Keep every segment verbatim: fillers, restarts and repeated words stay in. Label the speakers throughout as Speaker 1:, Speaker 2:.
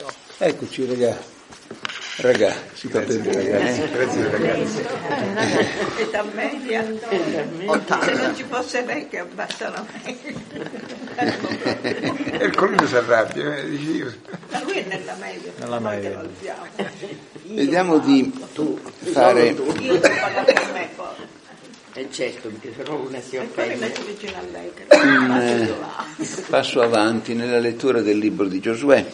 Speaker 1: Eccoci ragazzi, ragà, si potrebbe ragazzi.
Speaker 2: Grazie ragazzi. Età media, se non ci fosse lei che abbassa la media.
Speaker 3: E il colino si arrabbia, eh, dici io.
Speaker 2: Ma lui è nella media,
Speaker 1: Nella media.
Speaker 4: Vediamo di fare
Speaker 2: Io devo parlare con me poi.
Speaker 5: E certo, perché se no una si
Speaker 2: E poi mi
Speaker 5: offende.
Speaker 2: metto vicino a lei. Che
Speaker 4: un passo avanti nella lettura del libro di Giosuè.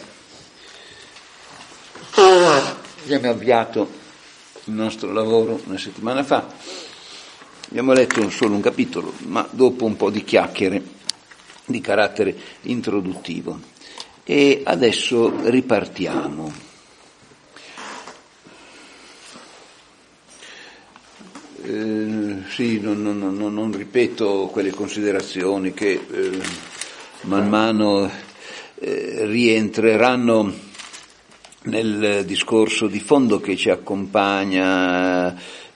Speaker 4: Abbiamo avviato il nostro lavoro una settimana fa, abbiamo letto solo un capitolo, ma dopo un po' di chiacchiere di carattere introduttivo. E adesso ripartiamo. Eh, sì, non, non, non, non ripeto quelle considerazioni che eh, man mano eh, rientreranno nel discorso di fondo che ci accompagna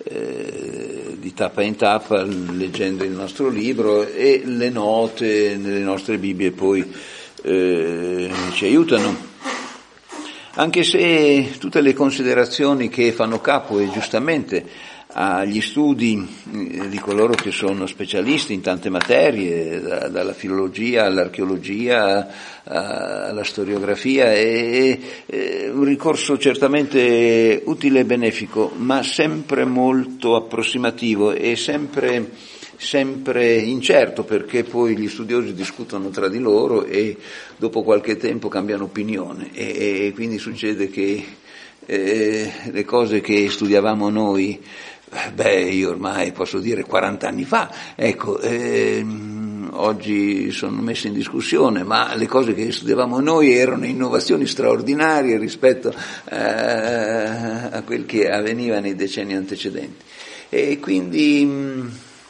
Speaker 4: eh, di tappa in tappa leggendo il nostro libro, e le note nelle nostre Bibbie poi eh, ci aiutano, anche se tutte le considerazioni che fanno capo, e giustamente, agli studi di coloro che sono specialisti in tante materie, da, dalla filologia all'archeologia alla storiografia, è, è un ricorso certamente utile e benefico, ma sempre molto approssimativo e sempre, sempre incerto, perché poi gli studiosi discutono tra di loro e dopo qualche tempo cambiano opinione, e, e quindi succede che eh, le cose che studiavamo noi, beh, io ormai posso dire quaranta anni fa, ecco, ehm, oggi sono messe in discussione, ma le cose che studiavamo noi erano innovazioni straordinarie rispetto eh, a quel che avveniva nei decenni antecedenti. E quindi mh,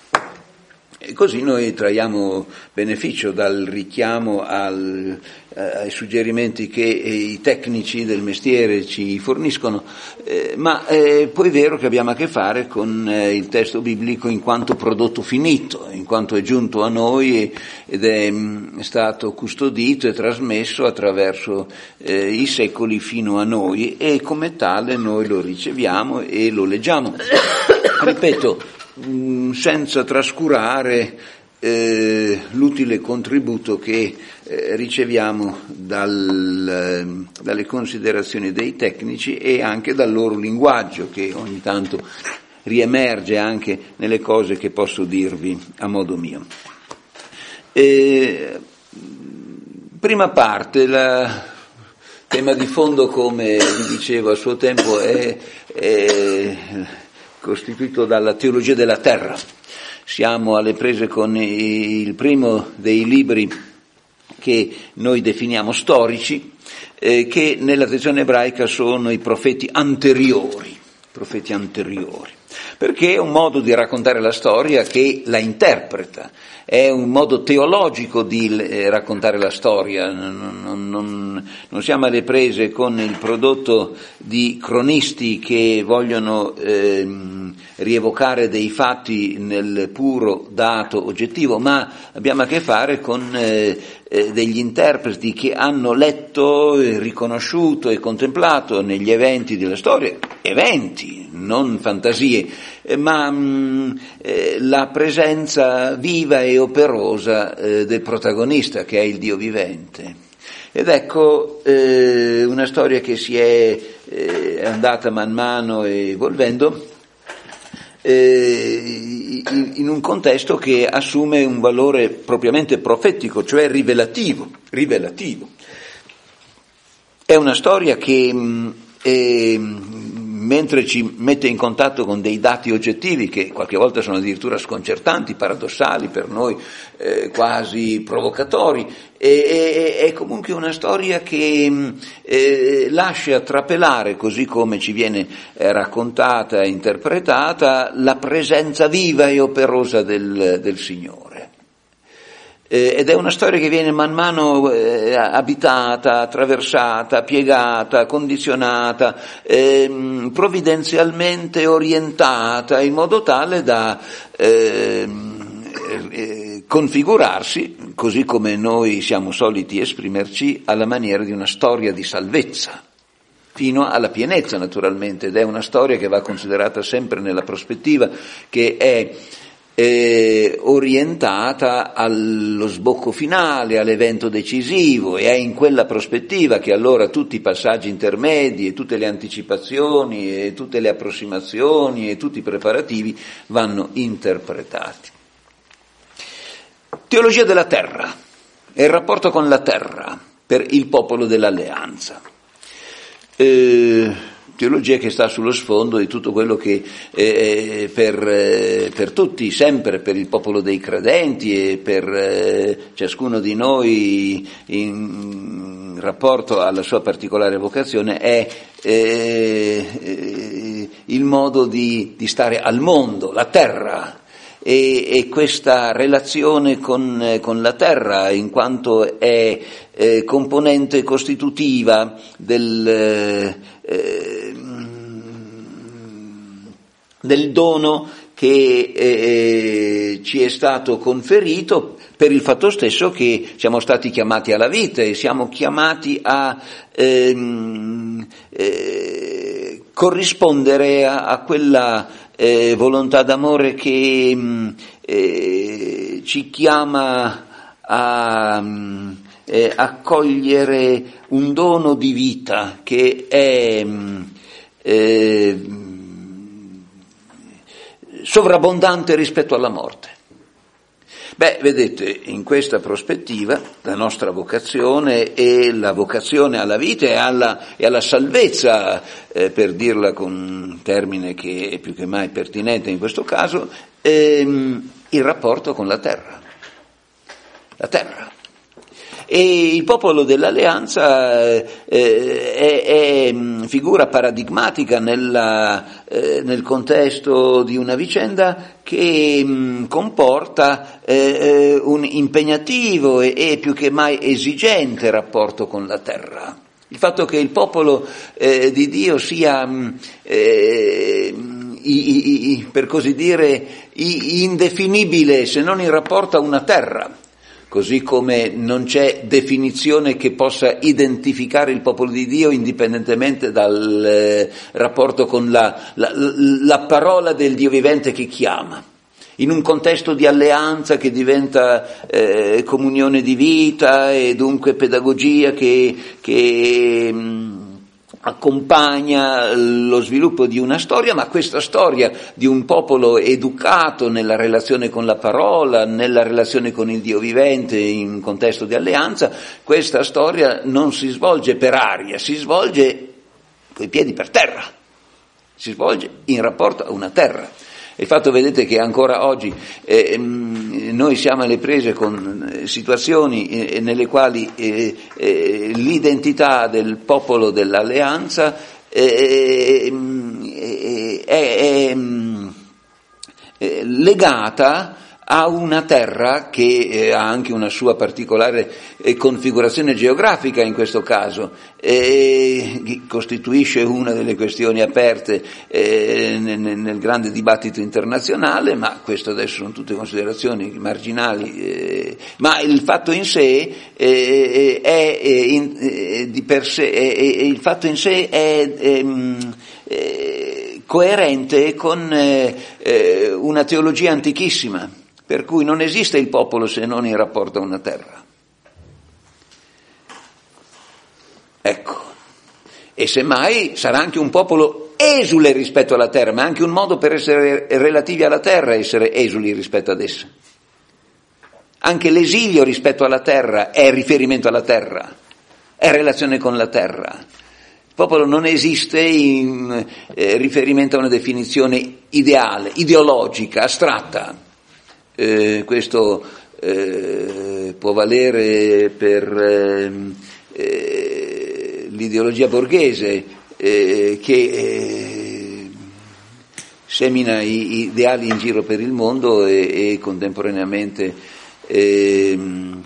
Speaker 4: così noi traiamo beneficio dal richiamo al, eh, ai suggerimenti che eh, i tecnici del mestiere ci forniscono, eh, ma è poi vero che abbiamo a che fare con eh, il testo biblico in quanto prodotto finito, in quanto è giunto a noi ed è mh, stato custodito e trasmesso attraverso eh, i secoli fino a noi, e come tale noi lo riceviamo e lo leggiamo. Ripeto, senza trascurare eh, l'utile contributo che eh, riceviamo dal, dalle considerazioni dei tecnici e anche dal loro linguaggio, che ogni tanto riemerge anche nelle cose che posso dirvi a modo mio. Eh, prima parte, il tema di fondo, come vi dicevo a suo tempo, è, è costituito dalla teologia della terra. Siamo alle prese con il primo dei libri che noi definiamo storici, eh, che nella tradizione ebraica sono i profeti anteriori, profeti anteriori, perché è un modo di raccontare la storia che la interpreta, è un modo teologico di raccontare la storia. Non, non, non, non siamo alle prese con il prodotto di cronisti che vogliono eh, rievocare dei fatti nel puro dato oggettivo, ma abbiamo a che fare con eh, eh, degli interpreti che hanno letto, riconosciuto e contemplato negli eventi della storia, eventi, non fantasie, eh, ma mh, eh, la presenza viva e operosa eh, del protagonista, che è il Dio vivente. Ed ecco eh, una storia che si è eh, andata man mano evolvendo eh, in un contesto che assume un valore propriamente profetico, cioè rivelativo. rivelativo. È una storia che mh, è, mentre ci mette in contatto con dei dati oggettivi che qualche volta sono addirittura sconcertanti, paradossali, per noi eh, quasi provocatori, è, è, è comunque una storia che eh, lascia trapelare, così come ci viene eh, raccontata e interpretata, la presenza viva e operosa del, del Signore. Ed è una storia che viene man mano eh, abitata, attraversata, piegata, condizionata, eh, provvidenzialmente orientata, in modo tale da eh, eh, configurarsi, così come noi siamo soliti esprimerci, alla maniera di una storia di salvezza, fino alla pienezza naturalmente, ed è una storia che va considerata sempre nella prospettiva che è eh, orientata allo sbocco finale, all'evento decisivo, e è in quella prospettiva che allora tutti i passaggi intermedi e tutte le anticipazioni e tutte le approssimazioni e tutti i preparativi vanno interpretati. Teologia della terra e il rapporto con la terra per il popolo dell'alleanza. Eh, teologia che sta sullo sfondo di tutto quello che eh, per, eh, per tutti, sempre per il popolo dei credenti e per eh, ciascuno di noi in rapporto alla sua particolare vocazione è eh, eh, il modo di, di stare al mondo, la terra. E, e questa relazione con, con la terra, in quanto è eh, componente costitutiva del, eh, del dono che eh, ci è stato conferito per il fatto stesso che siamo stati chiamati alla vita e siamo chiamati a ehm, eh, corrispondere a, a quella Eh, volontà d'amore che eh, ci chiama a eh, accogliere un dono di vita che è eh, sovrabbondante rispetto alla morte. Beh, vedete, in questa prospettiva la nostra vocazione è la vocazione alla vita e alla, e alla salvezza, eh, per dirla con un termine che è più che mai pertinente in questo caso, ehm, il rapporto con la terra. La terra. E il popolo dell'alleanza eh, è, è figura paradigmatica nella, eh, nel contesto di una vicenda che mh, comporta eh, un impegnativo e, e più che mai esigente rapporto con la terra. Il fatto che il popolo eh, di Dio sia, mh, eh, i, i, per così dire, i, indefinibile se non in rapporto a una terra. Così come non c'è definizione che possa identificare il popolo di Dio indipendentemente dal eh, rapporto con la, la, la parola del Dio vivente che chiama. In un contesto di alleanza che diventa eh, comunione di vita e dunque pedagogia che, che mh, accompagna lo sviluppo di una storia, ma questa storia di un popolo educato nella relazione con la parola, nella relazione con il Dio vivente in un contesto di alleanza, questa storia non si svolge per aria, si svolge coi piedi per terra, si svolge in rapporto a una terra. Il fatto, vedete, che ancora oggi eh, noi siamo alle prese con situazioni eh, nelle quali eh, eh, l'identità del popolo dell'alleanza eh, eh, è, è legata a una terra che eh, ha anche una sua particolare eh, configurazione geografica in questo caso, eh, che costituisce una delle questioni aperte eh, nel, nel grande dibattito internazionale, ma questo adesso sono tutte considerazioni marginali, eh, ma il fatto in sé eh, è, è in, eh, di per sé, è, è, il fatto in sé è, è, è coerente con eh, eh, una teologia antichissima, per cui non esiste il popolo se non in rapporto a una terra. Ecco, e semmai sarà anche un popolo esule rispetto alla terra, ma anche un modo per essere relativi alla terra, essere esuli rispetto ad essa. Anche l'esilio rispetto alla terra è riferimento alla terra, è relazione con la terra. Il popolo non esiste in eh, riferimento a una definizione ideale, ideologica, astratta. Eh, questo eh, può valere per eh, eh, l'ideologia borghese eh, che eh, semina i ideali in giro per il mondo e, e contemporaneamente eh,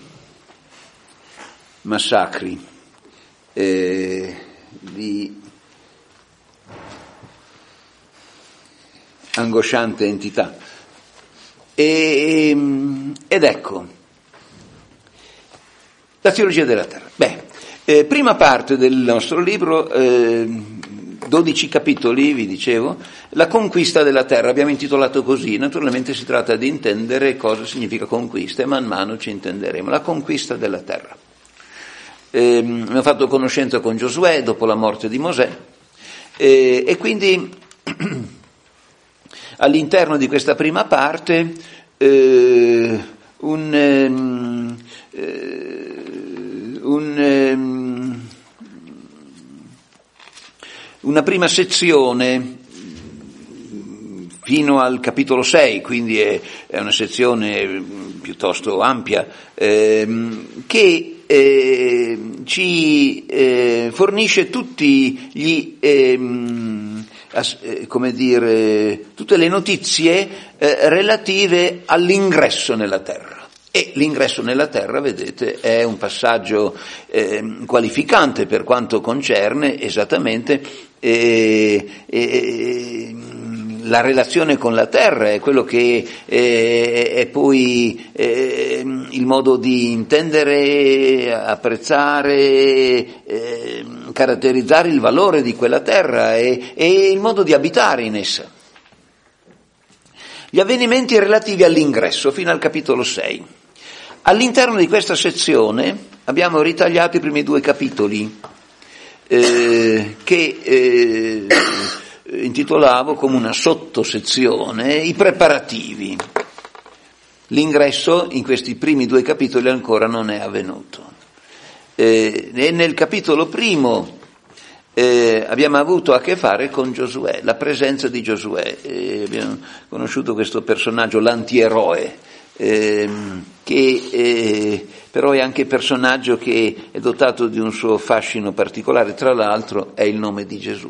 Speaker 4: massacri eh, di angosciante entità. E, ed ecco, la teologia della terra. Beh, eh, prima parte del nostro libro, eh, dodici capitoli, vi dicevo, la conquista della terra, abbiamo intitolato così, naturalmente si tratta di intendere cosa significa conquista e man mano ci intenderemo, la conquista della terra. Eh, abbiamo fatto conoscenza con Giosuè dopo la morte di Mosè eh, e quindi all'interno di questa prima parte eh, un... Ehm, eh, Un, um, una prima sezione fino al capitolo sei, quindi è, è una sezione piuttosto ampia, ehm, che eh, ci eh, fornisce tutti gli ehm, as, eh, come dire, tutte le notizie eh, relative all'ingresso nella terra. E l'ingresso nella terra, vedete, è un passaggio eh, qualificante per quanto concerne esattamente eh, eh, la relazione con la terra, è quello che eh, è poi eh, il modo di intendere, apprezzare, eh, caratterizzare il valore di quella terra e, e il modo di abitare in essa. Gli avvenimenti relativi all'ingresso fino al capitolo sei. All'interno di questa sezione abbiamo ritagliato i primi due capitoli eh, che eh, intitolavo come una sottosezione i preparativi. L'ingresso in questi primi due capitoli ancora non è avvenuto. Eh, e nel capitolo primo eh, abbiamo avuto a che fare con Giosuè, la presenza di Giosuè. Eh, abbiamo conosciuto questo personaggio, l'antieroe, Eh, che eh, però è anche personaggio che è dotato di un suo fascino particolare, tra l'altro è il nome di Gesù.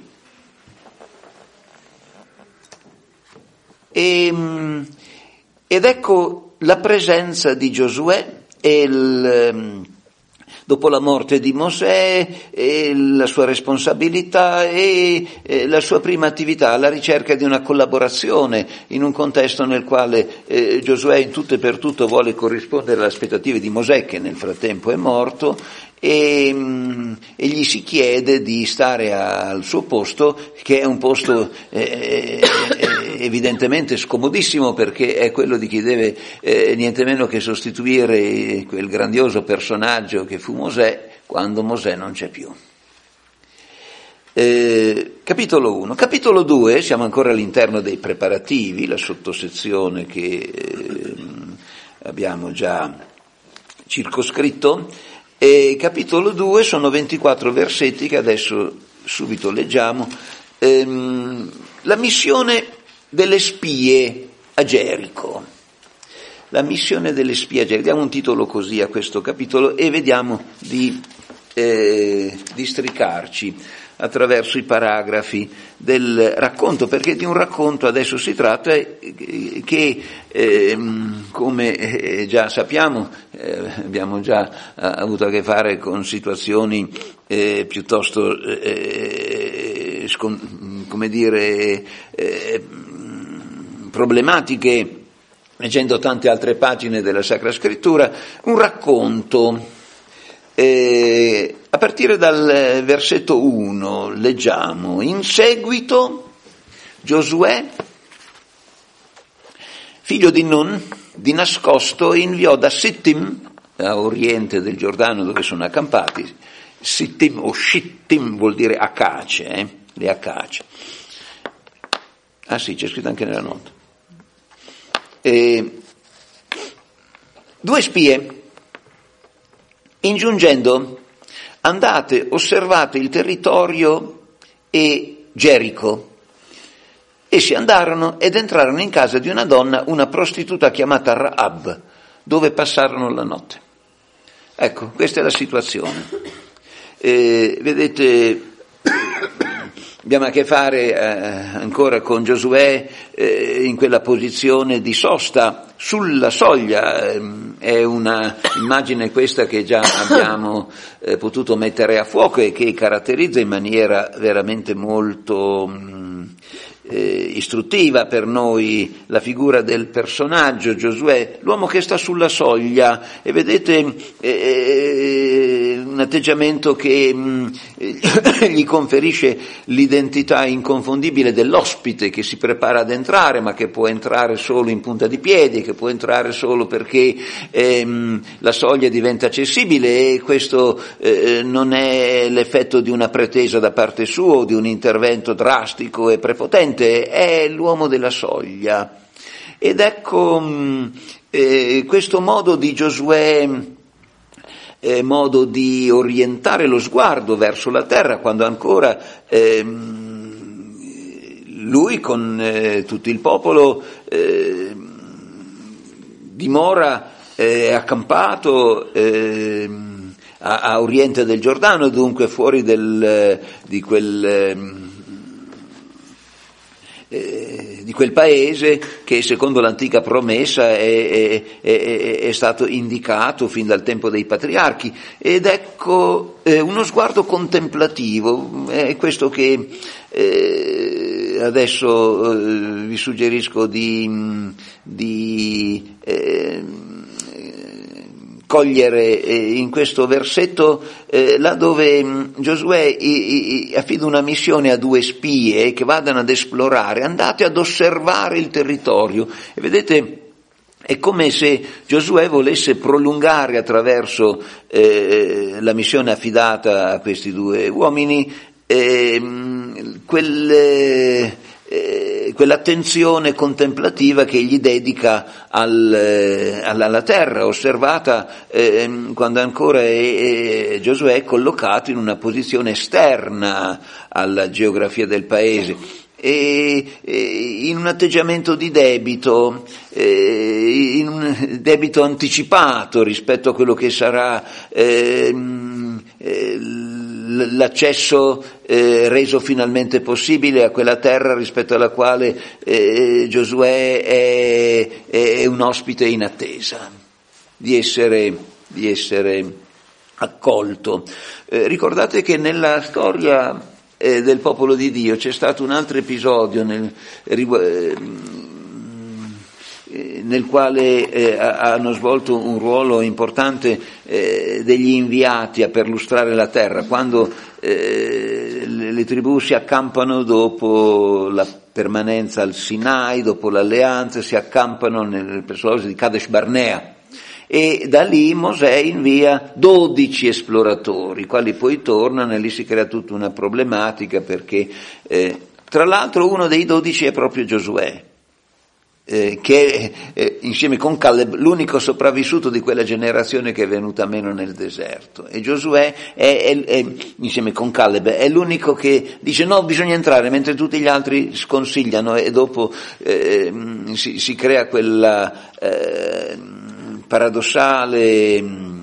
Speaker 4: E, ed ecco la presenza di Giosuè e il, dopo la morte di Mosè, e la sua responsabilità e, e la sua prima attività alla ricerca di una collaborazione in un contesto nel quale eh, Giosuè in tutto e per tutto vuole corrispondere alle aspettative di Mosè, che nel frattempo è morto, e, e gli si chiede di stare al suo posto, che è un posto eh, evidentemente scomodissimo, perché è quello di chi deve eh, niente meno che sostituire quel grandioso personaggio che fu Mosè quando Mosè non c'è più. Eh, capitolo uno. Capitolo due, siamo ancora all'interno dei preparativi, la sottosezione che eh, abbiamo già circoscritto. E capitolo due sono ventiquattro versetti che adesso subito leggiamo. Ehm, la missione delle spie a Gerico. La missione delle spie a Gerico. Diamo un titolo così a questo capitolo e vediamo di eh, districarci attraverso i paragrafi del racconto, perché di un racconto adesso si tratta che, eh, come già sappiamo, eh, abbiamo già avuto a che fare con situazioni eh, piuttosto, eh, scon- come dire, eh, problematiche, leggendo tante altre pagine della Sacra Scrittura, un racconto. Eh, a partire dal versetto uno leggiamo: in seguito Giosuè, figlio di Nun, di nascosto inviò da Sittim, a oriente del Giordano dove sono accampati. Sittim o Shittim vuol dire acace, eh? Le acace. Ah sì, c'è scritto anche nella nota. Eh, due spie, ingiungendo: andate, osservate il territorio e Gerico. Essi andarono ed entrarono in casa di una donna, una prostituta chiamata Rahab, dove passarono la notte. Ecco, questa è la situazione. Eh, vedete, abbiamo a che fare eh, ancora con Giosuè eh, in quella posizione di sosta sulla soglia. Eh, è una immagine questa che già abbiamo eh, potuto mettere a fuoco e che caratterizza in maniera veramente molto mh, eh, istruttiva per noi la figura del personaggio Giosuè, l'uomo che sta sulla soglia, e vedete eh, un atteggiamento che mh, gli conferisce l'identità inconfondibile dell'ospite che si prepara ad entrare, ma che può entrare solo in punta di piedi, che può entrare solo perché ehm, la soglia diventa accessibile, e questo eh, non è l'effetto di una pretesa da parte sua o di un intervento drastico e prepotente, è l'uomo della soglia. Ed ecco mh, eh, questo modo di Giosuè, eh, modo di orientare lo sguardo verso la terra, quando ancora ehm, lui con eh, tutto il popolo eh, dimora eh, accampato eh, a, a oriente del Giordano, dunque fuori del, di quel eh, di quel paese che secondo l'antica promessa è, è, è, è stato indicato fin dal tempo dei patriarchi. Ed ecco eh, uno sguardo contemplativo, è questo che eh, adesso eh, vi suggerisco di, di eh, cogliere eh, in questo versetto eh, là dove mh, Giosuè i, i, affida una missione a due spie che vadano ad esplorare, andate ad osservare il territorio. E vedete, è come se Giosuè volesse prolungare attraverso eh, la missione affidata a questi due uomini eh, quel Eh, quell'attenzione contemplativa che gli dedica al, eh, alla, alla terra, osservata eh, quando ancora è, è, Giosuè è collocato in una posizione esterna alla geografia del paese, e, e in un atteggiamento di debito, eh, in un debito anticipato rispetto a quello che sarà eh, eh, l'accesso eh, reso finalmente possibile a quella terra rispetto alla quale eh, Giosuè è, è un ospite in attesa di essere, di essere accolto. Eh, ricordate che nella storia eh, del popolo di Dio c'è stato un altro episodio nel, eh, nel quale eh, hanno svolto un ruolo importante eh, degli inviati a perlustrare la terra, quando eh, le, le tribù si accampano dopo la permanenza al Sinai, dopo l'alleanza, si accampano nel persuaso di Kadesh Barnea, e da lì Mosè invia dodici esploratori, i quali poi tornano, e lì si crea tutta una problematica, perché eh, tra l'altro uno dei dodici è proprio Giosuè, Eh, che eh, insieme con Caleb l'unico sopravvissuto di quella generazione che è venuta meno nel deserto, e Giosuè è, è, è, insieme con Caleb è l'unico che dice no, bisogna entrare, mentre tutti gli altri sconsigliano, e dopo eh, si, si crea quella eh, paradossale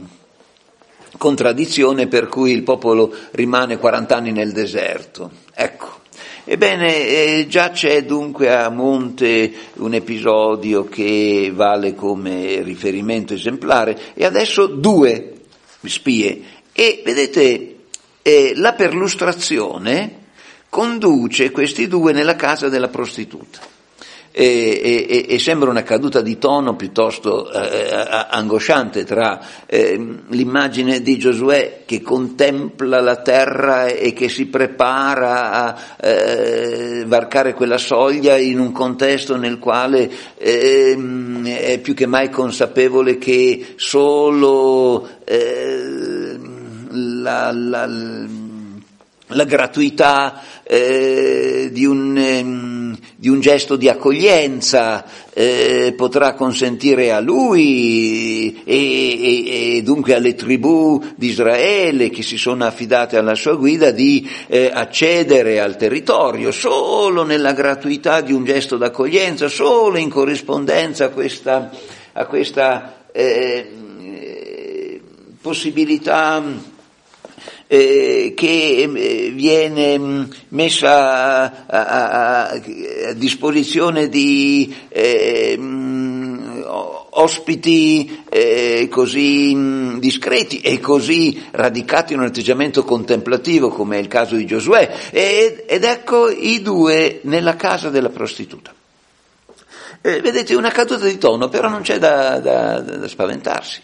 Speaker 4: contraddizione per cui il popolo rimane quaranta anni nel deserto. Ecco. Ebbene, eh, già c'è dunque a monte un episodio che vale come riferimento esemplare, e adesso due spie. E vedete, eh, la perlustrazione conduce questi due nella casa della prostituta. E, e, e sembra una caduta di tono piuttosto eh, angosciante tra eh, l'immagine di Giosuè che contempla la terra e che si prepara a eh, varcare quella soglia in un contesto nel quale eh, è più che mai consapevole che solo eh, la, la, la gratuità eh, di un eh, di un gesto di accoglienza eh, potrà consentire a lui e, e, e dunque alle tribù di Israele che si sono affidate alla sua guida di eh, accedere al territorio solo nella gratuità di un gesto d'accoglienza, solo in corrispondenza a questa, a questa eh, possibilità Eh, che eh, viene mh, messa a, a, a disposizione di eh, mh, ospiti eh, così mh, discreti e così radicati in un atteggiamento contemplativo come è il caso di Giosuè, ed, ed ecco i due nella casa della prostituta. Eh, vedete, una caduta di tono, però non c'è da, da, da spaventarsi.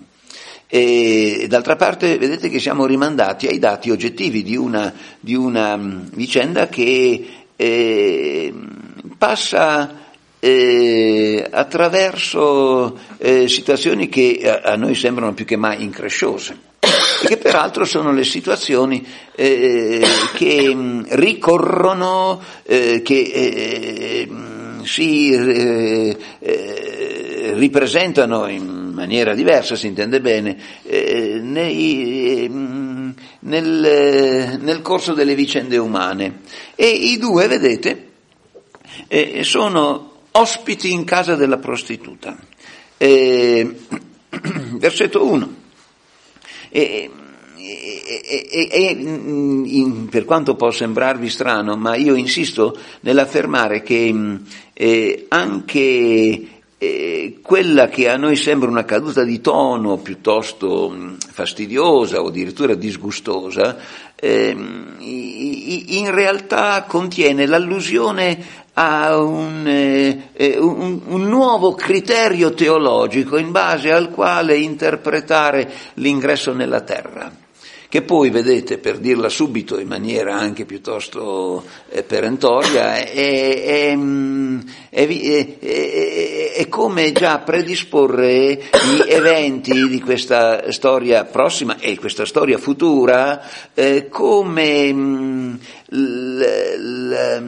Speaker 4: E d'altra parte vedete che siamo rimandati ai dati oggettivi di una, di una um, vicenda che eh, passa eh, attraverso eh, situazioni che a, a noi sembrano più che mai incresciose e che peraltro sono le situazioni eh, che mh, ricorrono, eh, che eh, mh, si eh, eh, ripresentano in maniera diversa, si intende bene, eh, nei, eh, nel, nel corso delle vicende umane. E i due, vedete, eh, sono ospiti in casa della prostituta. Eh, versetto uno. E, e, e, e in, per quanto può sembrarvi strano, ma io insisto nell'affermare che eh, anche Eh, quella che a noi sembra una caduta di tono piuttosto mh, fastidiosa o addirittura disgustosa, eh, in realtà contiene l'allusione a un, eh, un, un nuovo criterio teologico in base al quale interpretare l'ingresso nella terra, che poi, vedete, per dirla subito in maniera anche piuttosto eh, perentoria, è, è, è, è, è come già predisporre gli eventi di questa storia prossima e questa storia futura eh, come mh, l, l,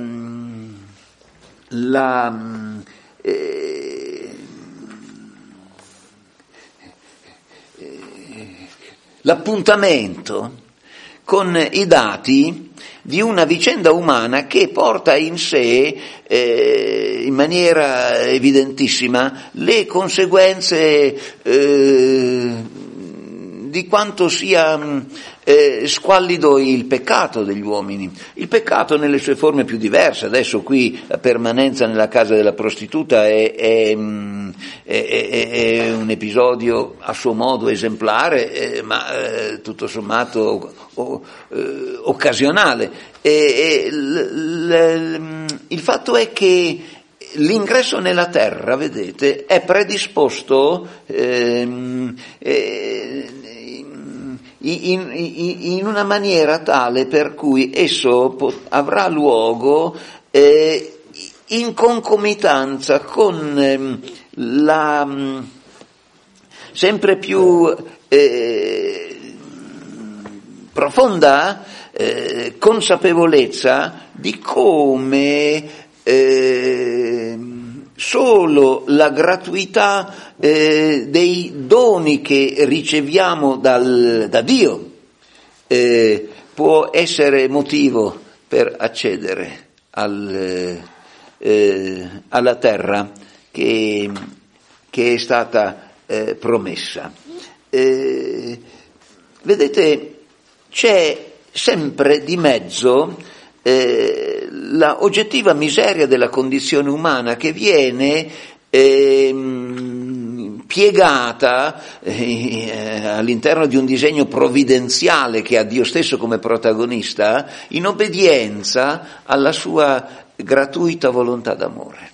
Speaker 4: la... Eh, l'appuntamento con i dati di una vicenda umana che porta in sé eh, in maniera evidentissima le conseguenze eh, di quanto sia eh, squallido il peccato degli uomini, il peccato nelle sue forme più diverse. Adesso qui la permanenza nella casa della prostituta è, è, è, è, è un episodio a suo modo esemplare, eh, ma eh, tutto sommato o, eh, occasionale. E, e, l, l, il fatto è che l'ingresso nella terra, vedete, è predisposto ehm, eh, in, in, in una maniera tale per cui esso pot- avrà luogo eh, in concomitanza con ehm, la mh, sempre più eh, profonda eh, consapevolezza di come eh, solo la gratuità eh, dei doni che riceviamo dal, da Dio eh, può essere motivo per accedere al, eh, alla terra che, che è stata eh, promessa. Eh, vedete, c'è sempre di mezzo Eh, la oggettiva miseria della condizione umana che viene eh, piegata eh, all'interno di un disegno provvidenziale che ha Dio stesso come protagonista in obbedienza alla sua gratuita volontà d'amore.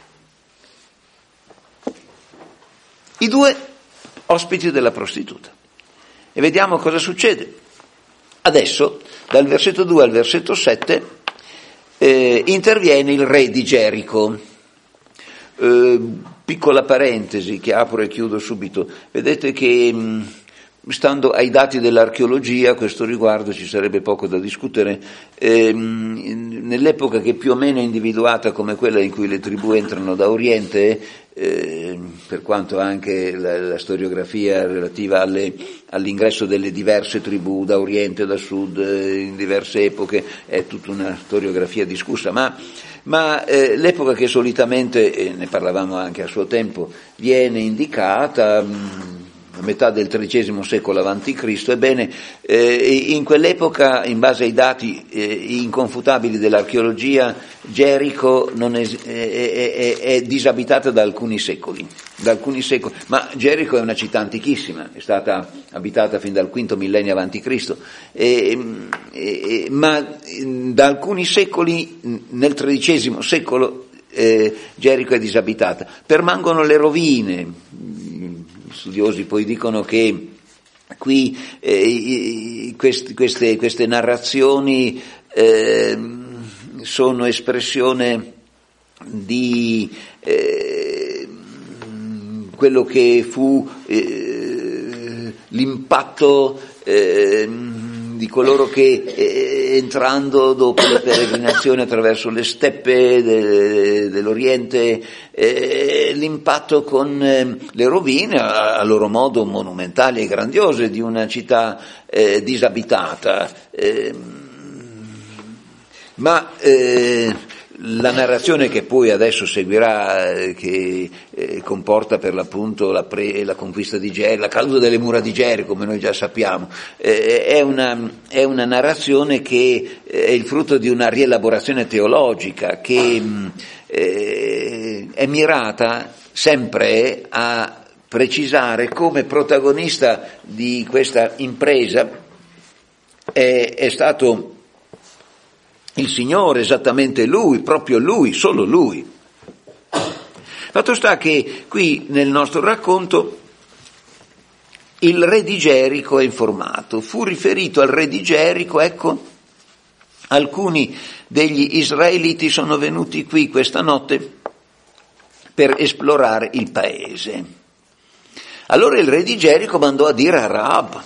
Speaker 4: I due ospiti della prostituta. E vediamo cosa succede. Adesso, dal versetto due al versetto sette, eh, interviene il re di Gerico. Eh, piccola parentesi che apro e chiudo subito. Vedete che, mh, stando ai dati dell'archeologia, a questo riguardo ci sarebbe poco da discutere. Eh, mh, nell'epoca che più o meno è individuata come quella in cui le tribù entrano da Oriente, Eh, per quanto anche la, la storiografia relativa alle, all'ingresso delle diverse tribù da Oriente e da Sud eh, in diverse epoche è tutta una storiografia discussa, ma, ma eh, l'epoca che solitamente, e ne parlavamo anche a suo tempo, viene indicata mh, a metà del tredicesimo secolo avanti Cristo. Ebbene, eh, in quell'epoca, in base ai dati eh, inconfutabili dell'archeologia, Gerico non è, è, è, è disabitata da alcuni secoli, da alcuni secoli, ma Gerico è una città antichissima, è stata abitata fin dal quinto millennio avanti Cristo, e, e, ma da alcuni secoli, nel tredicesimo secolo, eh, Gerico è disabitata. Permangono le rovine. Studiosi poi dicono che qui eh, queste, queste, queste narrazioni eh, sono espressione di eh, quello che fu eh, l'impatto eh, di coloro che eh, entrando dopo le peregrinazioni attraverso le steppe de, dell'Oriente, eh, l'impatto con eh, le rovine, a, a loro modo monumentali e grandiose, di una città eh, disabitata. Eh, ma eh, la narrazione che poi adesso seguirà, eh, che eh, comporta per l'appunto la, pre, la conquista di Gerico, la caduta delle mura di Gerico, come noi già sappiamo, eh, è, una, è una narrazione che è il frutto di una rielaborazione teologica che eh, è mirata sempre a precisare come protagonista di questa impresa è, è stato il Signore, esattamente Lui, proprio Lui, solo Lui. Fatto sta che qui nel nostro racconto il re di Gerico è informato. Fu riferito al re di Gerico, ecco, alcuni degli israeliti sono venuti qui questa notte per esplorare il paese. Allora il re di Gerico mandò a dire a Rahab.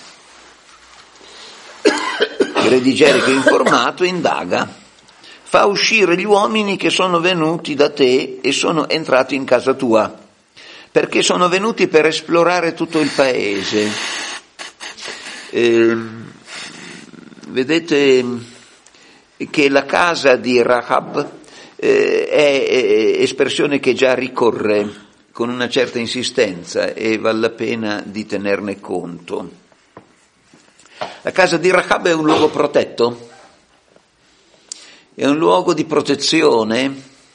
Speaker 4: Il re di Gerico, informato, indaga: fa uscire gli uomini che sono venuti da te e sono entrati in casa tua, perché sono venuti per esplorare tutto il paese. Eh, vedete che la casa di Rahab eh, è, è espressione che già ricorre con una certa insistenza e vale la pena di tenerne conto. La casa di Rahab è un luogo protetto, è un luogo di protezione,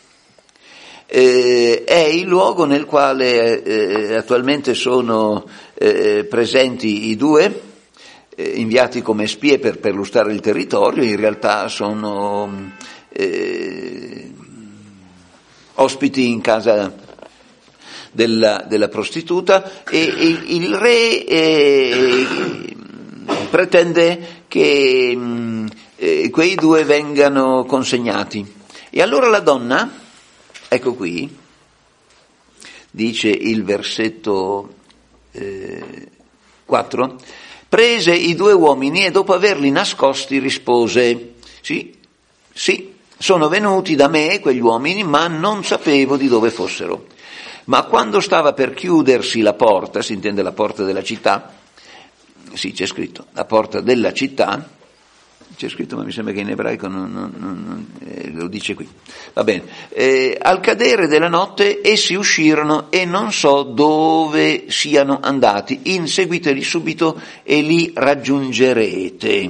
Speaker 4: eh, è il luogo nel quale eh, attualmente sono eh, presenti i due, eh, inviati come spie per perlustrare il territorio. In realtà sono eh, ospiti in casa della, della prostituta, e il, il re eh, pretende che mh, eh, quei due vengano consegnati. E allora la donna, ecco qui, dice il versetto eh, quattro, prese i due uomini e dopo averli nascosti rispose: sì, sì, sono venuti da me quegli uomini, ma non sapevo di dove fossero. Ma quando stava per chiudersi la porta, si intende la porta della città, sì, c'è scritto, la porta della città, c'è scritto, ma mi sembra che in ebraico non, non, non, eh, lo dice qui, va bene, eh, al cadere della notte essi uscirono e non so dove siano andati, inseguiteli subito e li raggiungerete.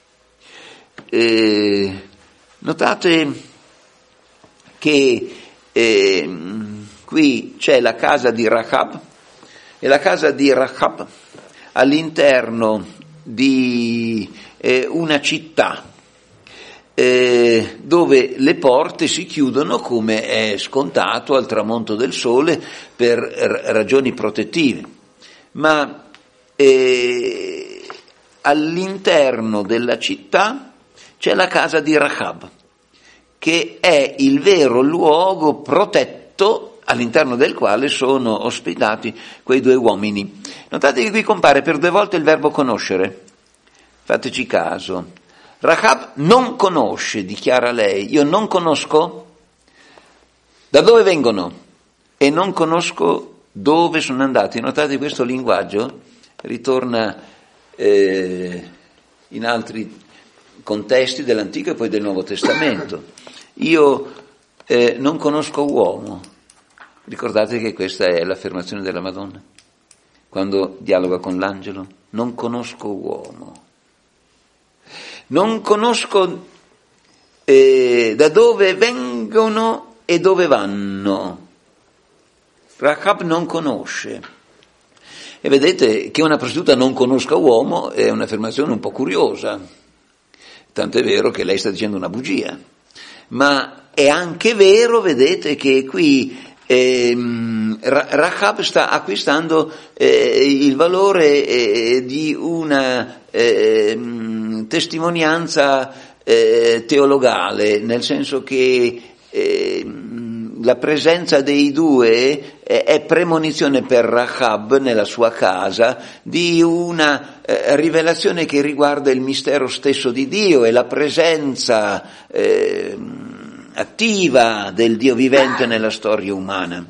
Speaker 4: Eh, notate che eh, qui c'è la casa di Rahab, e la casa di Rahab all'interno di eh, una città eh, dove le porte si chiudono, come è scontato, al tramonto del sole per r- ragioni protettive. Ma eh, all'interno della città c'è la casa di Rahab, che è il vero luogo protetto all'interno del quale sono ospitati quei due uomini. Notate che qui compare per due volte il verbo conoscere. Fateci caso. Rahab non conosce, dichiara lei, io non conosco da dove vengono e non conosco dove sono andati. Notate questo linguaggio ritorna eh, in altri contesti dell'Antico e poi del Nuovo Testamento. Io eh, non conosco uomo. Ricordate che questa è l'affermazione della Madonna. quando dialoga con l'angelo? Non conosco uomo. Non conosco eh, da dove vengono e dove vanno. Rahab non conosce. E vedete che una prostituta non conosca uomo è un'affermazione un po' curiosa. Tanto è vero che lei sta dicendo una bugia. Ma è anche vero, vedete, che qui ehm, Rahab sta acquistando eh, il valore eh, di una eh, testimonianza eh, teologale, nel senso che eh, la presenza dei due eh, è premonizione per Rahab nella sua casa di una eh, rivelazione che riguarda il mistero stesso di Dio e la presenza eh, attiva del Dio vivente nella storia umana.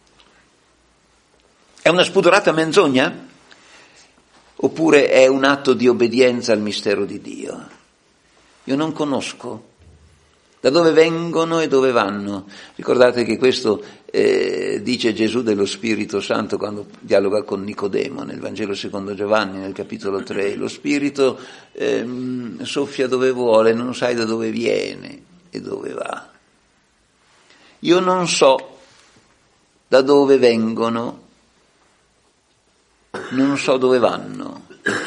Speaker 4: È una spudorata menzogna? Oppure è un atto di obbedienza al mistero di Dio? Io non conosco da dove vengono e dove vanno. Ricordate che questo eh, dice Gesù dello Spirito Santo quando dialoga con Nicodemo nel Vangelo secondo Giovanni, nel capitolo tre. Lo Spirito ehm, soffia dove vuole, non sai da dove viene e dove va. Io non so da dove vengono, non so dove vanno,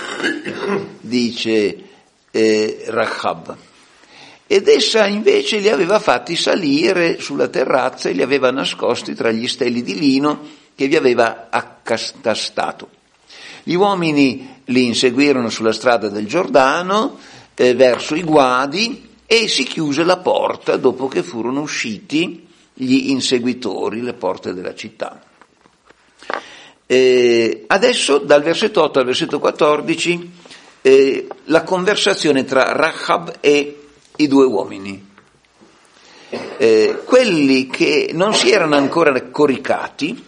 Speaker 4: dice eh, Rahab. Ed essa invece li aveva fatti salire sulla terrazza e li aveva nascosti tra gli steli di lino che vi aveva accatastato. Gli uomini li inseguirono sulla strada del Giordano eh, verso i guadi e si chiuse la porta dopo che furono usciti gli inseguitori, le porte della città. Eh, adesso dal versetto otto al versetto quattordici eh, la conversazione tra Rahab e i due uomini, eh, quelli che non si erano ancora coricati,